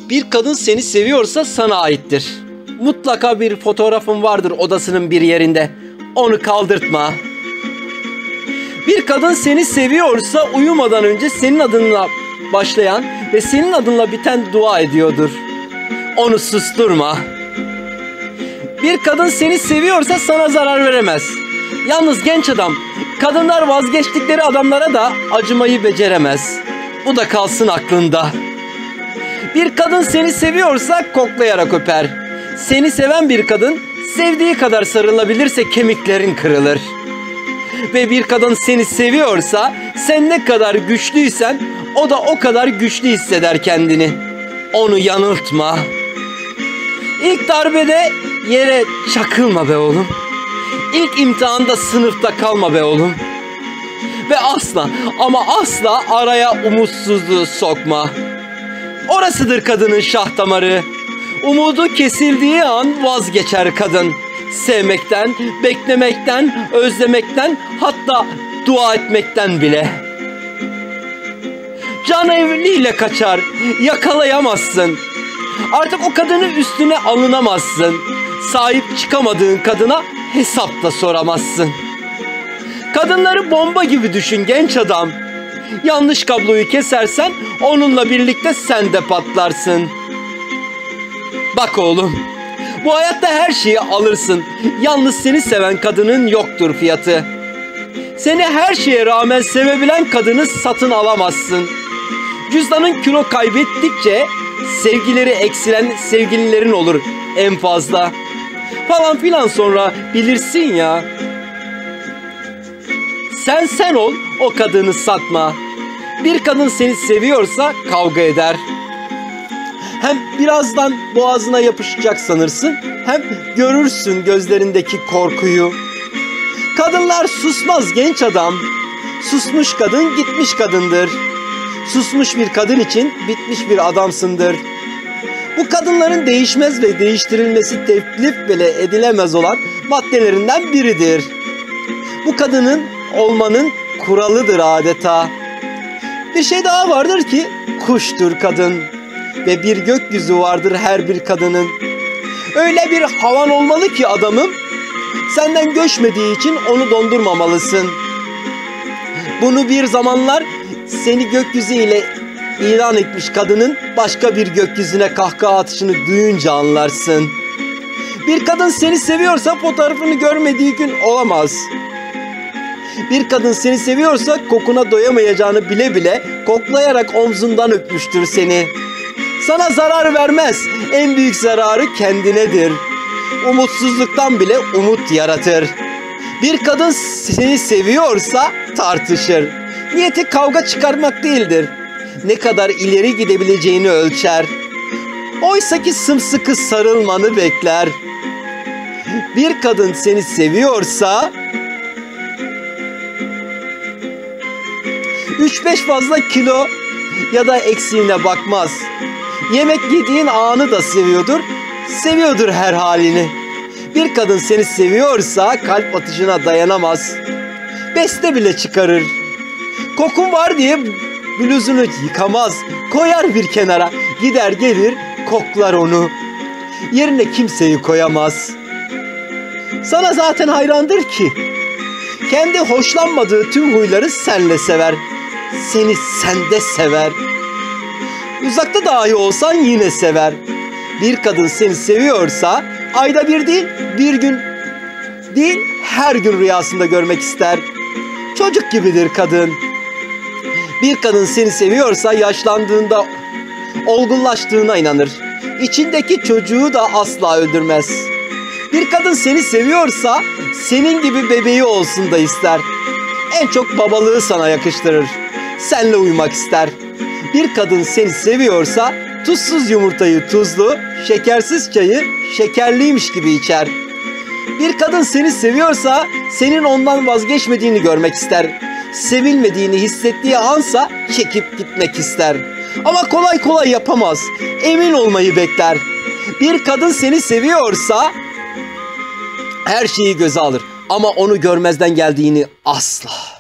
Bir kadın seni seviyorsa sana aittir. Mutlaka bir fotoğrafın vardır odasının bir yerinde. Onu kaldırtma. Bir kadın seni seviyorsa uyumadan önce senin adınla başlayan ve senin adınla biten dua ediyordur. Onu susturma. Bir kadın seni seviyorsa sana zarar veremez. Yalnız genç adam, kadınlar vazgeçtikleri adamlara da acımayı beceremez. Bu da kalsın aklında. Bir kadın seni seviyorsa koklayarak öper. Seni seven bir kadın sevdiği kadar sarılabilirse kemiklerin kırılır. Ve bir kadın seni seviyorsa sen ne kadar güçlüysen o da o kadar güçlü hisseder kendini. Onu yanıltma. İlk darbede yere çakılma be oğlum. İlk imtihanda sınıfta kalma be oğlum. Ve asla ama asla araya umutsuzluğu sokma. Orasıdır kadının şah damarı. Umudu kesildiği an vazgeçer kadın. Sevmekten, beklemekten, özlemekten, hatta dua etmekten bile. Can evliyle kaçar, yakalayamazsın. Artık o kadının üstüne alınamazsın. Sahip çıkamadığın kadına hesap da soramazsın. Kadınları bomba gibi düşün genç adam. Yanlış kabloyu kesersen onunla birlikte sen de patlarsın. Bak oğlum, bu hayatta her şeyi alırsın. Yalnız seni seven kadının yoktur fiyatı. Seni her şeye rağmen sevebilen kadını satın alamazsın. Cüzdanın kilo kaybettikçe sevgileri eksilen sevgililerin olur en fazla. Falan filan sonra bilirsin ya. Sen ol, o kadını satma. Bir kadın seni seviyorsa kavga eder. Hem birazdan boğazına yapışacak sanırsın, hem görürsün gözlerindeki korkuyu. Kadınlar susmaz genç adam. Susmuş kadın gitmiş kadındır. Susmuş bir kadın için bitmiş bir adamsındır. Bu kadınların değişmez ve değiştirilmesi teklif bile edilemez olan maddelerinden biridir. Bu kadının olmanın kuralıdır adeta. Bir şey daha vardır ki kuştur kadın. Ve bir gökyüzü vardır her bir kadının. Öyle bir havan olmalı ki adamım, senden göçmediği için onu dondurmamalısın. Bunu bir zamanlar seni gökyüzü ile ilan etmiş kadının başka bir gökyüzüne kahkaha atışını duyunca anlarsın. Bir kadın seni seviyorsa fotoğrafını görmediği gün olamaz. Bir kadın seni seviyorsa kokuna doyamayacağını bile bile koklayarak omzundan öpmüştür seni. Sana zarar vermez. En büyük zararı kendinedir. Umutsuzluktan bile umut yaratır. Bir kadın seni seviyorsa tartışır. Niyeti kavga çıkarmak değildir. Ne kadar ileri gidebileceğini ölçer. Oysaki sımsıkı sarılmanı bekler. Bir kadın seni seviyorsa 3-5 fazla kilo ya da eksiğine bakmaz. Yemek yediğin anı da seviyordur. Seviyordur her halini. Bir kadın seni seviyorsa kalp atışına dayanamaz. Beste bile çıkarır. Kokun var diye bluzunu yıkamaz. Koyar bir kenara. Gider gelir koklar onu. Yerine kimseyi koyamaz. Sana zaten hayrandır ki. Kendi hoşlanmadığı tüm huyları senle sever. Seni sende sever. Uzakta dahi olsan yine sever. Bir kadın seni seviyorsa ayda bir değil, bir gün değil, her gün rüyasında görmek ister. Çocuk gibidir kadın. Bir kadın seni seviyorsa yaşlandığında olgunlaştığına inanır. İçindeki çocuğu da asla öldürmez. Bir kadın seni seviyorsa senin gibi bebeği olsun da ister. En çok babalığı sana yakıştırır. Seninle uyumak ister. Bir kadın seni seviyorsa tuzsuz yumurtayı tuzlu, şekersiz çayı şekerliymiş gibi içer. Bir kadın seni seviyorsa senin ondan vazgeçmediğini görmek ister. Sevilmediğini hissettiği ansa çekip gitmek ister. Ama kolay kolay yapamaz. Emin olmayı bekler. Bir kadın seni seviyorsa her şeyi göze alır. Ama onu görmezden geldiğini asla.